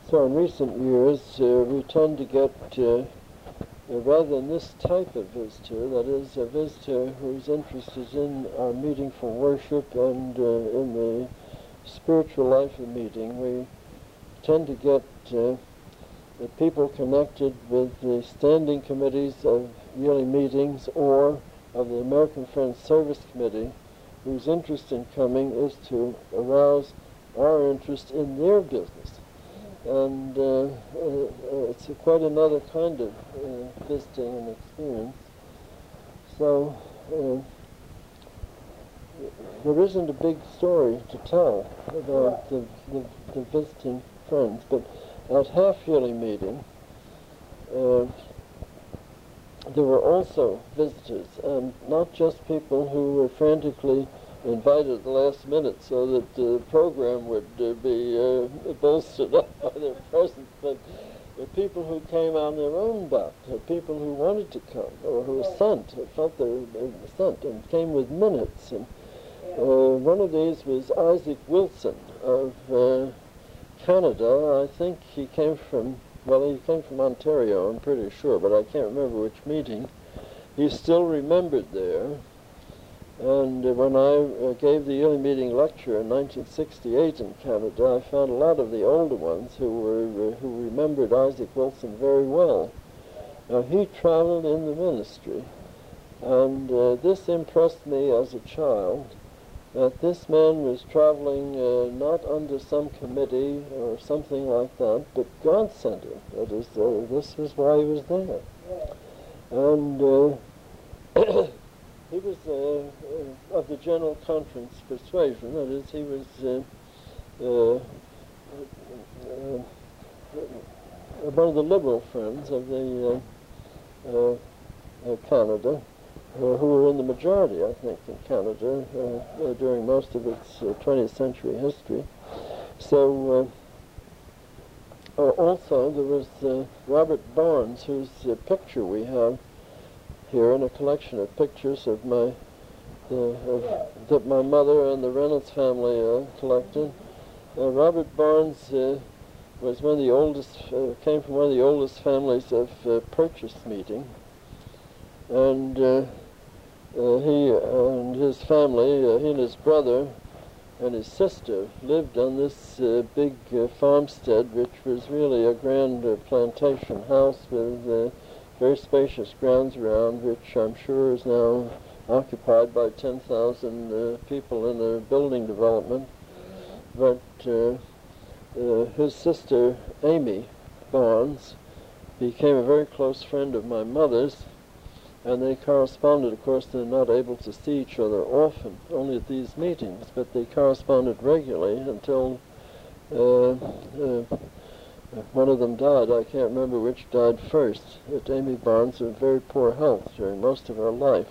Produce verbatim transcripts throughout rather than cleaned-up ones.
So in recent years, uh, we tend to get, uh, rather than this type of visitor, that is, a visitor who's interested in our meeting for worship and uh, in the spiritual life of the meeting, we tend to get uh, the people connected with the standing committees of yearly meetings or of the American Friends Service Committee, whose interest in coming is to arouse our interest in their business. And uh, uh, it's a quite another kind of uh, visiting and experience. So uh, there isn't a big story to tell about the, the, the visiting friends, but at half-yearly meeting, uh, there were also visitors, and not just people who were frantically invited at the last minute so that the program would uh, be uh, bolstered up by their presence, but the people who came on their own buck, the people who wanted to come, or who were sent, or felt they were sent, and came with minutes. And uh, one of these was Isaac Wilson of uh, Canada. I think he came from, well, he came from Ontario, I'm pretty sure, but I can't remember which meeting. He's still remembered there. And uh, when I uh, gave the yearly meeting lecture in nineteen sixty-eight in Canada, I found a lot of the older ones who were uh, who remembered Isaac Wilson very well. Now, he traveled in the ministry, and uh, this impressed me as a child, that this man was traveling uh, not under some committee or something like that, but God sent him. That is, uh, this is why he was there. And uh, he was uh, uh, of the General Conference persuasion. That is, he was uh, uh, uh, uh, one of the liberal friends of the uh, uh, uh, Canada, uh, who were in the majority, I think, in Canada uh, uh, during most of its uh, twentieth century history. So uh, uh, also there was uh, Robert Barnes, whose uh, picture we have here in a collection of pictures of my uh, of, that my mother and the Reynolds family uh, collected. Uh, Robert Barnes uh, was one of the oldest, uh, came from one of the oldest families of uh, Purchase meeting, and uh, uh, he and his family, uh, he and his brother and his sister lived on this uh, big uh, farmstead, which was really a grand uh, plantation house with uh, very spacious grounds around, which I'm sure is now occupied by ten thousand uh, people in a building development. But uh, uh, his sister, Amy Barnes, became a very close friend of my mother's, and they corresponded. Of course, they're not able to see each other often, only at these meetings, but they corresponded regularly until uh, uh, one of them died. I can't remember which died first. But Amy Barnes was in very poor health during most of her life.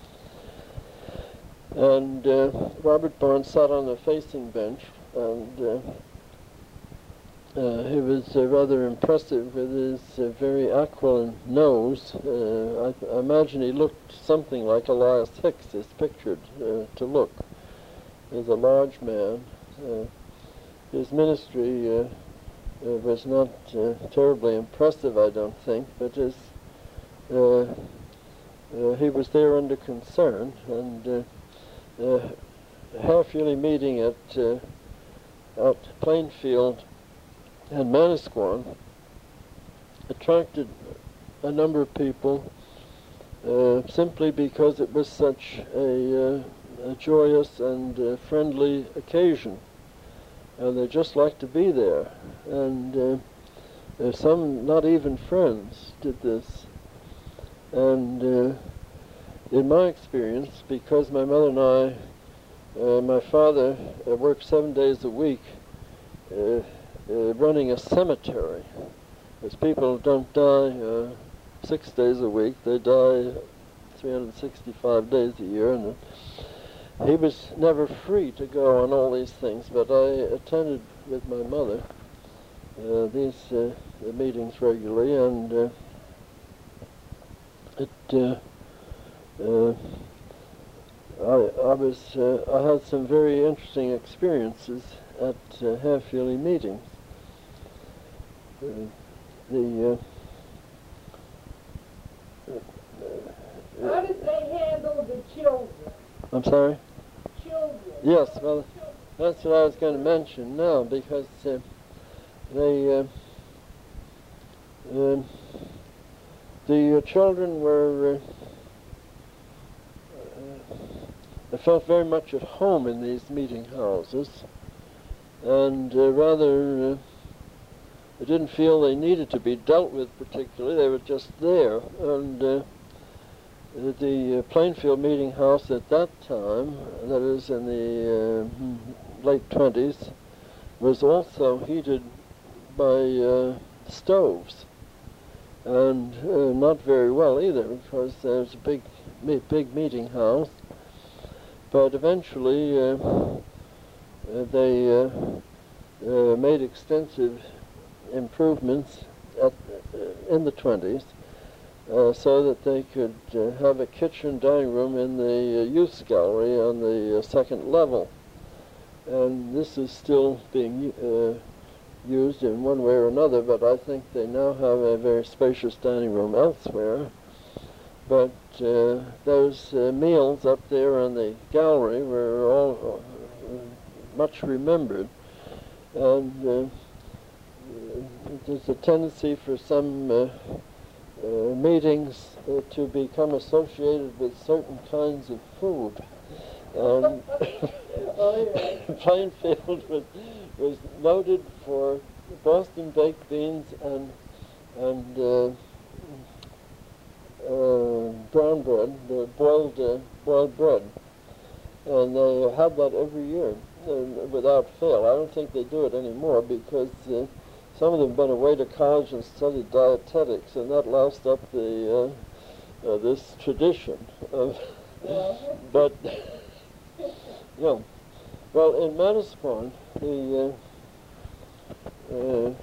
And uh, Robert Barnes sat on the facing bench, and uh, uh, he was uh, rather impressive with his uh, very aquiline nose. Uh, I, I imagine he looked something like Elias Hicks is pictured uh, to look. He was a large man. Uh, his ministry uh, Uh, was not uh, terribly impressive, I don't think, but as uh, uh, he was there under concern, and uh, uh, half-yearly meeting at uh, at Plainfield and Manasquan attracted a number of people uh, simply because it was such a, uh, a joyous and uh, friendly occasion. And they just liked to be there. And uh, uh, some, not even friends, did this. And uh, in my experience, because my mother and I, uh, my father uh, worked seven days a week uh, uh, running a cemetery. Because people don't die uh, six days a week, they die three hundred sixty-five days a year. And he was never free to go on all these things, but I attended with my mother uh, these uh, the meetings regularly, and uh, it uh, uh, I, I was uh, I had some very interesting experiences at uh, half-yearly meetings. uh, the uh, How did they handle the children? I'm sorry? Children. Yes, well, that's what I was going to mention now, because uh, they, uh, um, the uh, children were, uh, uh, they felt very much at home in these meeting houses, and uh, rather, uh, they didn't feel they needed to be dealt with particularly. They were just there, and uh, the uh, Plainfield Meeting House at that time, that is in the uh, late twenties, was also heated by uh, stoves, and uh, not very well either, because there's a big, me big meeting house. But eventually, uh, uh, they uh, uh, made extensive improvements at, uh, in the twenties. Uh, so that they could uh, have a kitchen dining room in the uh, youth gallery on the uh, second level. And this is still being uh, used in one way or another, but I think they now have a very spacious dining room elsewhere. But uh, those uh, meals up there in the gallery were all uh, much remembered. And uh, there's a tendency for some uh, Uh, meetings uh, to become associated with certain kinds of food. Um, Oh, yeah. Plainfield was, was noted for Boston baked beans and and uh, uh, brown bread, the boiled uh, boiled bread, and they had that every year uh, without fail. I don't think they do it anymore because Uh, some of them went away to college and studied dietetics, and that lost up the uh, uh, this tradition of. But yeah, well, in Manasquan, the uh, uh,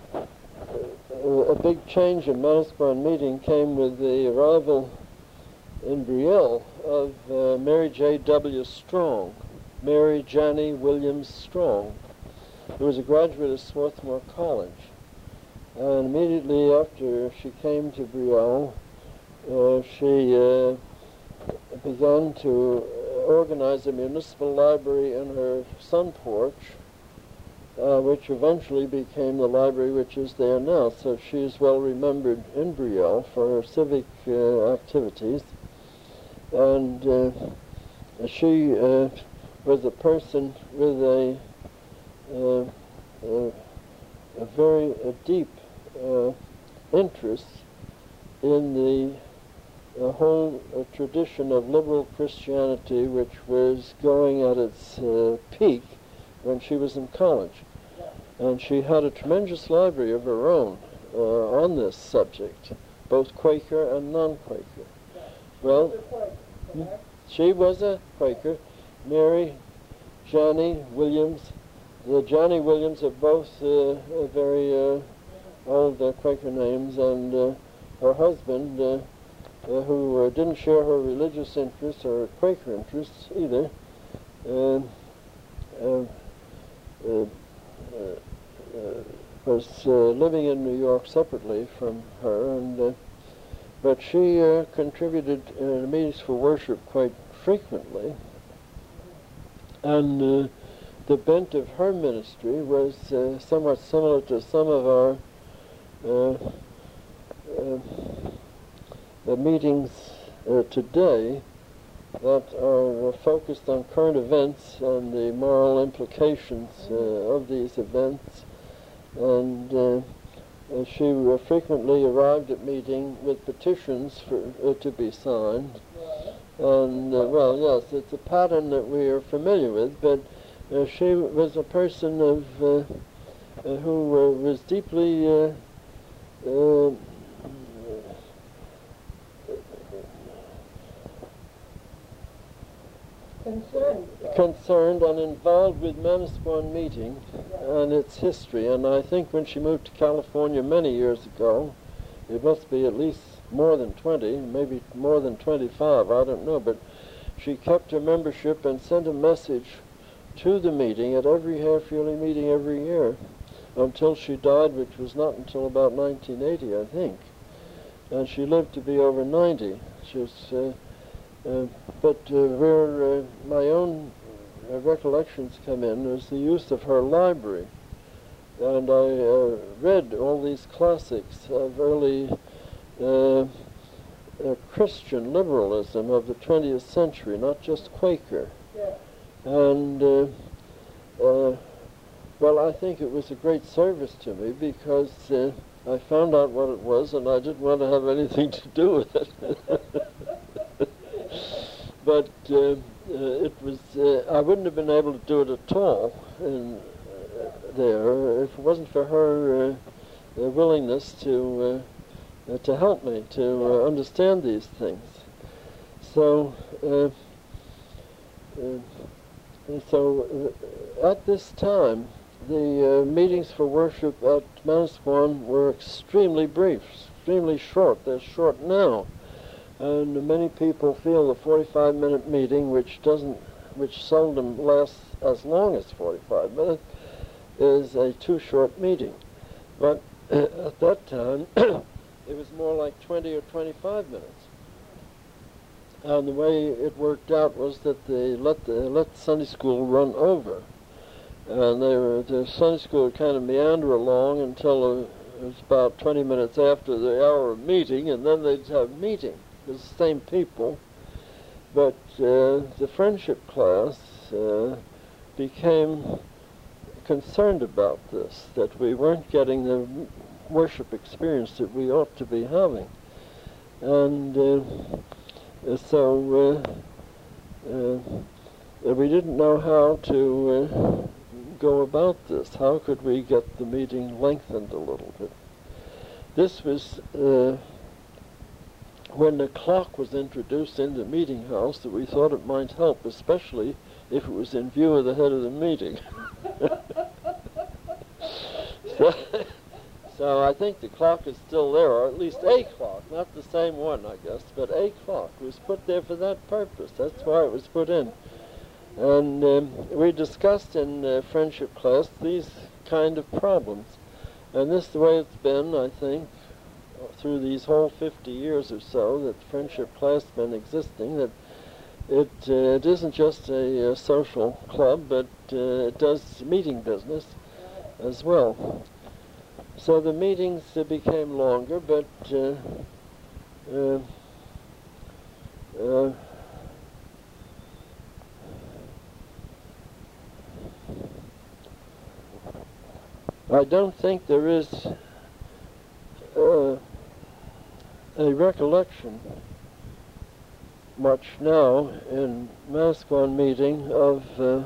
a big change in Manasquan meeting came with the arrival in Brielle of uh, Mary J. W. Strong, Mary Janney Williams Strong, who was a graduate of Swarthmore College. And immediately after she came to Brielle, uh, she uh, began to organize a municipal library in her sun porch, uh, which eventually became the library which is there now. So she is well remembered in Brielle for her civic uh, activities. And uh, she uh, was a person with a Uh, uh, a very uh, deep uh, interest in the uh, whole uh, tradition of liberal Christianity, which was going at its uh, peak when she was in college. And she had a tremendous library of her own uh, on this subject, both Quaker and non-Quaker. Well, she was a Quaker. Mary Janney Williams. The Johnny Williams are both uh, very uh, old uh, Quaker names, and uh, her husband, uh, uh, who uh, didn't share her religious interests or her Quaker interests either, uh, uh, uh, uh, was uh, living in New York separately from her, and uh, but she uh, contributed uh, meetings for worship quite frequently, and uh, the bent of her ministry was uh, somewhat similar to some of our uh, uh, the meetings uh, today that are uh, focused on current events and the moral implications uh, of these events. And uh, uh, she uh, frequently arrived at meeting with petitions for uh, to be signed. And uh, well, yes, it's a pattern that we are familiar with, but Uh, she was a person of uh, uh, who uh, was deeply uh, uh, concerned. concerned and involved with Manasquan meeting and its history. And I think when she moved to California many years ago, it must be at least more than twenty, maybe more than twenty-five, I don't know, but she kept her membership and sent a message to the meeting at every half-yearly meeting every year until she died, which was not until about nineteen eighty, I think. And she lived to be over ninety. She was, uh, uh, but uh, where uh, my own uh, recollections come in is the use of her library. And I uh, read all these classics of early uh, uh, Christian liberalism of the twentieth century, not just Quaker. Yeah. And, uh, uh, well, I think it was a great service to me because uh, I found out what it was and I didn't want to have anything to do with it. But uh, uh, it was, uh, I wouldn't have been able to do it at all in, uh, there if it wasn't for her uh, uh, willingness to, uh, uh, to help me to uh, understand these things. So, uh, uh, and so uh, at this time, the uh, meetings for worship at Manasquan were extremely brief, extremely short. They're short now. And many people feel the forty-five minute meeting, which doesn't, which seldom lasts as long as forty-five minutes, is a too short meeting. But uh, at that time, it was more like twenty or twenty-five minutes. And the way it worked out was that they let the, let Sunday school run over. And they were, the Sunday school would kind of meander along until uh, it was about twenty minutes after the hour of meeting, and then they'd have meeting. It was the same people. But uh, the friendship class uh, became concerned about this, that we weren't getting the worship experience that we ought to be having. And uh, so uh, uh, we didn't know how to uh, go about this. How could we get the meeting lengthened a little bit? This was uh, when the clock was introduced in the meeting house that we thought it might help, especially if it was in view of the head of the meeting. so, so I think the clock is still there, or at least a clock, not the same one, I guess, but a clock was put there for that purpose. That's why it was put in. And um, we discussed in uh, friendship class these kind of problems. And this is the way it's been, I think, through these whole fifty years or so that friendship class has been existing, that it, uh, it isn't just a, a social club, but uh, it does meeting business as well. So the meetings uh, became longer, but uh, uh, uh, I don't think there is uh, a recollection much now in Manasquan meeting of uh,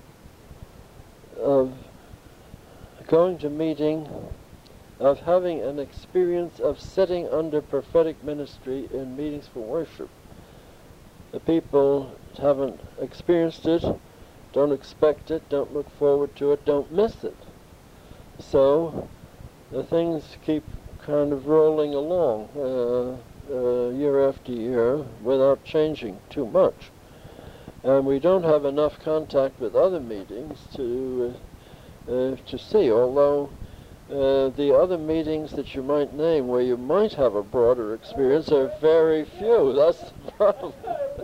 of going to meeting, of having an experience of sitting under prophetic ministry in meetings for worship. The people haven't experienced it, don't expect it, don't look forward to it, don't miss it. So the things keep kind of rolling along uh, uh, year after year without changing too much. And we don't have enough contact with other meetings to, uh, uh, to see, although uh, the other meetings that you might name where you might have a broader experience are very few. That's the problem.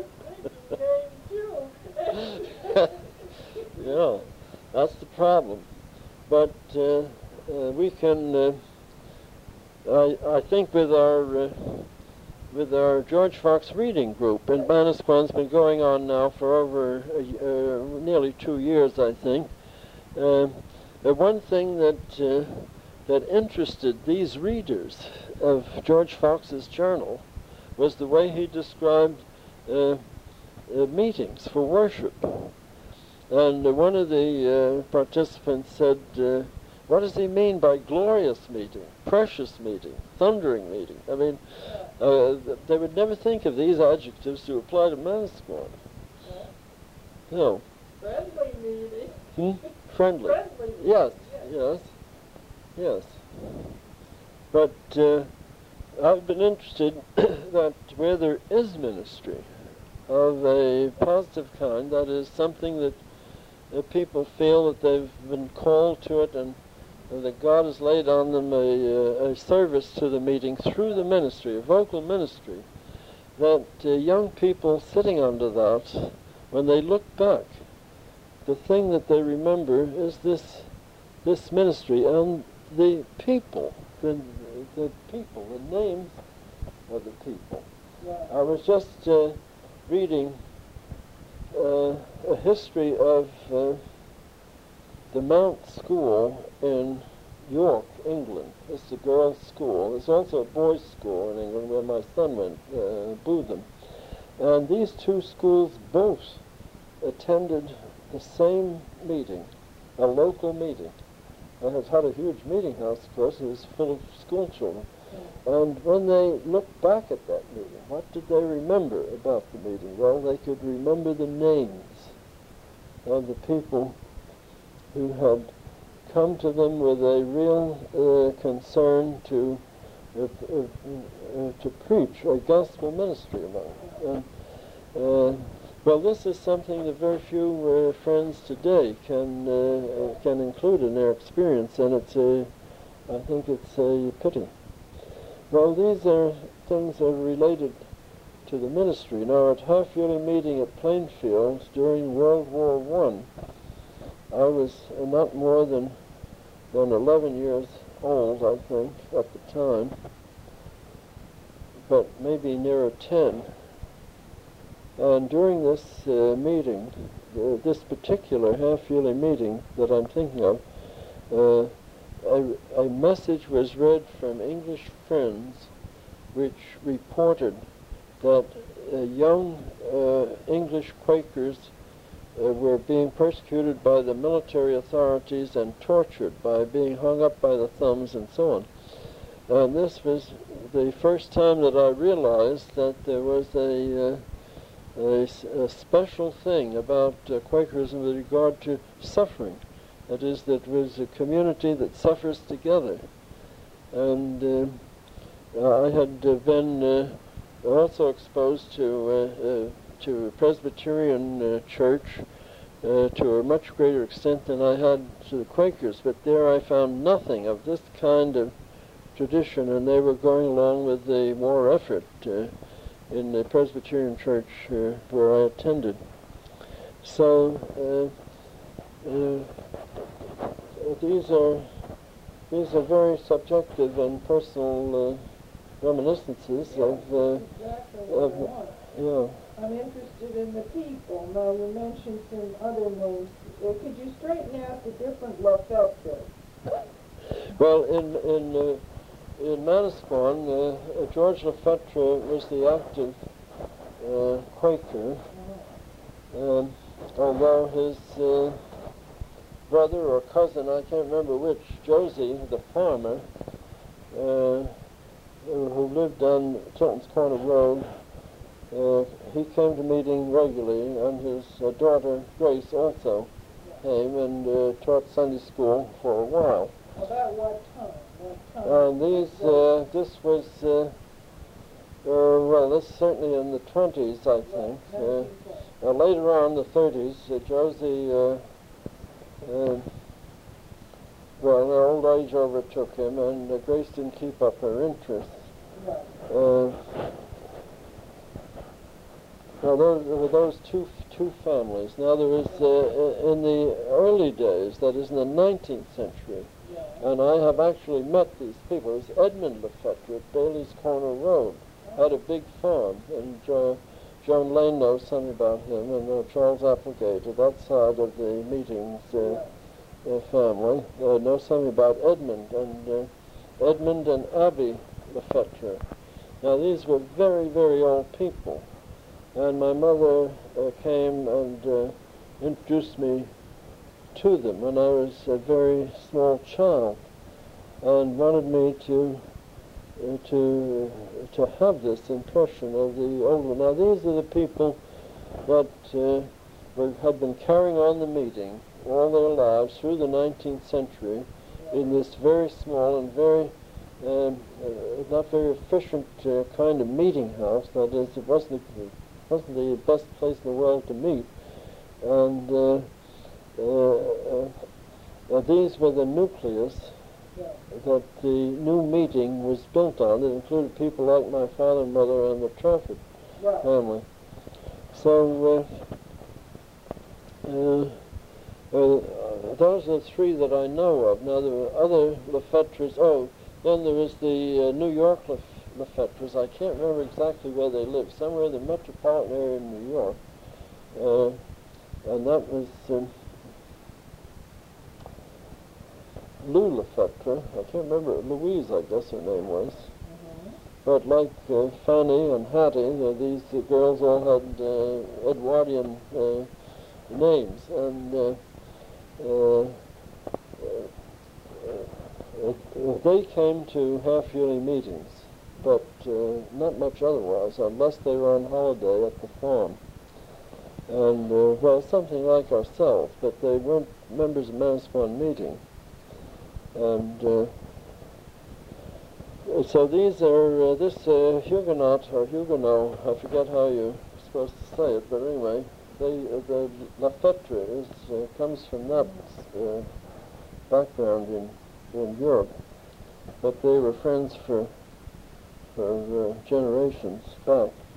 Yeah, that's the problem. But uh, uh, we can, uh, I, I think with our, uh, with our George Fox reading group in Manasquan's been going on now for over uh, uh, nearly two years, I think. Uh, the one thing that, uh, that interested these readers of George Fox's journal was the way he described uh, uh, meetings for worship. And uh, one of the uh, participants said, uh, what does he mean by glorious meeting, precious meeting, thundering meeting? I mean, uh, th they would never think of these adjectives to apply to Manasquan. Yeah. No. Friendly meeting. Hmm? Friendly. Friendly meeting. Yes, yes, yes. But uh, I've been interested that where there is ministry of a positive kind, that is something that Uh, people feel that they've been called to it and uh, that God has laid on them a, uh, a service to the meeting through the ministry, a vocal ministry, that uh, young people sitting under that, when they look back, the thing that they remember is this this ministry and the people, the, the people, the names of the people. Yeah. I was just uh, reading uh, a history of uh, the Mount School in York, England. It's a girls' school. There's also a boys' school in England where my son went, uh, Bootham. And these two schools both attended the same meeting, a local meeting. And it had a huge meeting house, of course. It was full of school children. And when they looked back at that meeting, what did they remember about the meeting? Well, they could remember the names of the people who had come to them with a real uh, concern to uh, uh, uh, to preach a gospel ministry among them. And, uh, well, this is something that very few uh, friends today can uh, can include in their experience, and it's a, I think it's a pity. Well, these are things that are related to the ministry. Now, at half-yearly meeting at Plainfield during World War One, I was uh, not more than than eleven years old, I think, at the time, but maybe nearer ten. And during this uh, meeting, uh, this particular half-yearly meeting that I'm thinking of, uh, a, a message was read from English Friends which reported that uh, young uh, English Quakers uh, were being persecuted by the military authorities and tortured by being hung up by the thumbs and so on. And this was the first time that I realized that there was a, uh, a, a special thing about uh, Quakerism with regard to suffering. That is, that was a community that suffers together. And uh, I had uh, been uh, also exposed to uh, uh, to a Presbyterian uh, church uh, to a much greater extent than I had to the Quakers, but there I found nothing of this kind of tradition, and they were going along with the war effort uh, in the Presbyterian church uh, where I attended. So uh, uh, these are these are very subjective and personal uh, reminiscences yeah, of uh, exactly of yeah. I'm interested in the people. Now, you mentioned some other names. Uh, could you straighten out the different Lefebvre? Well, in in uh, in Manasquan, uh, uh, George Lefebvre was the active uh, Quaker, um, although his uh, brother or cousin, I can't remember which, Josie, the farmer, uh, who lived on Tilton's Corner Road, uh, he came to meeting regularly, and his uh, daughter Grace also came and uh, taught Sunday school for a while. About what time? What time? And these, uh, this was, uh, uh, well, this certainly in the twenties, I think. Uh, uh, later on, the thirties, uh, Josie, uh, uh, well, her old age overtook him, and uh, Grace didn't keep up her interest. Uh, Now, those, there were those two two families. Now, there was, uh, in the early days, that is in the nineteenth century, and I have actually met these people. It was Edmund Lefebvre at Bailey's Corner Road, had a big farm, and uh, Joan Lane knows something about him, and uh, Charles Applegate, at that side of the meetings uh, uh, family, uh, knows something about Edmund, and uh, Edmund and Abby Lefebvre. Now, these were very, very old people. And my mother uh, came and uh, introduced me to them when I was a very small child, and wanted me to uh, to uh, to have this impression of the old one. Now, these are the people that uh, were, had been carrying on the meeting all their lives through the nineteenth century in this very small and very um, uh, not very efficient uh, kind of meeting house. That is, it wasn't a, wasn't the best place in the world to meet, and uh, uh, uh, uh, these were the nucleus Right. that the new meeting was built on. It included people like my father and mother and the Trafford Right. family. So uh, uh, uh, those are the three that I know of. Now there were other Lefetres. Oh, then there is the uh, New York Lef Lefetres. I can't remember exactly where they live. Somewhere in the metropolitan area in New York. Uh, and that was um, Lou Lefetre. I can't remember. Louise, I guess her name was. Mm-hmm. But like uh, Fanny and Hattie, uh, these uh, girls all had uh, Edwardian uh, names, and uh, uh, uh, uh, they came to half-yearly meetings, but uh, not much otherwise, unless they were on holiday at the farm. And, uh, well, something like ourselves, but they weren't members of Manasquan meeting. And uh, so these are, uh, this uh, Huguenot, or Huguenot, I forget how you're supposed to say it, but anyway, they, uh, the Lefetre is, uh, comes from that uh, background in, in Europe, but they were friends for, for uh, generations back.